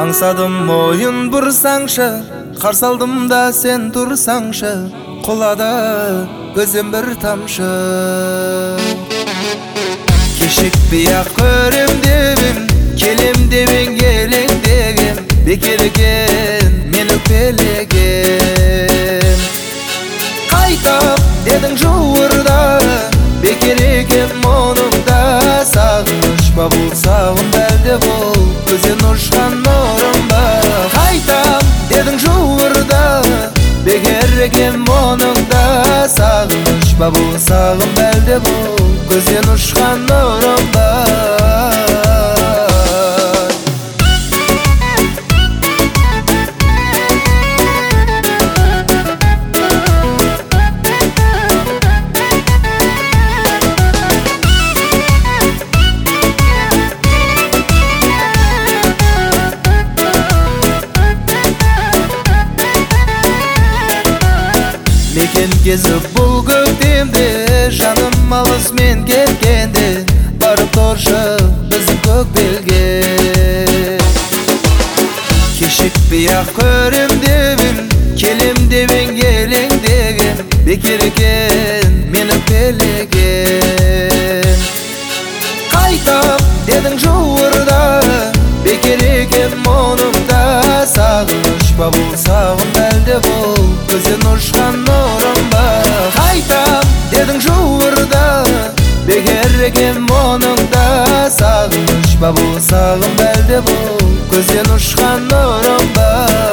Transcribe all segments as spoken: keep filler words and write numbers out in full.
Аңсадым мойын бұрсаңшы, қарсы алдымда сен тұрсаңшы, құлады көзім бір тамшы. Кешікпей-ақ көрем дебем, келем дебең елең дегем, бекер екен мен өкпелеген. Қайтап дедің жуырда, бекер екен мұныңда. Сағыныш па бұл, сағым бәлде бұл, көзден ұшқан нұрым ба. Қайтам дедің жуырда, бекер екен мұныңда. Сағыныш па бұл, сағым бәлде бұл, көзден ұшқан нұрым ба. Мекен кезіп бұл көктемде, жаным алыс мен кеткенде, барып тұршы біздің көк белге. Кешікпей-ақ көрем дебем, келем дебең елең дегем, бекер екен мен өкпелеген. Қайтап дедің жуырда, бекер екен мұнымда. Сағыныш па бұл, сағым бәлде бұл, көзден ұшқан нұрым ба. Қайтам дедің жуырда, бекер екен мұныңда. Сағыныш па бұл, сағым бәлде бұл, көзден ұшқан нұрым ба.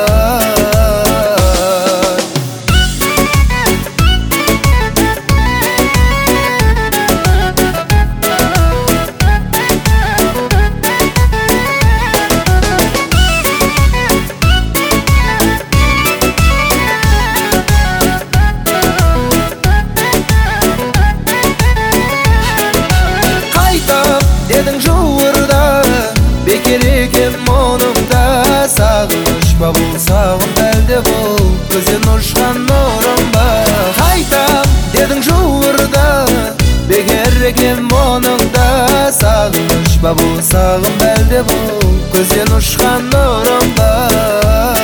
Дедің жуырда, бекер екен мұнымда. Сағыныш па бұл, сағым бәлде бұл, көзден ұшқан нұрым ба. Қайтам дедің жуырда, бекер екен мұныңда. Сағыныш па бұл, сағым бәлде бұл, көзден ұшқан нұрым ба.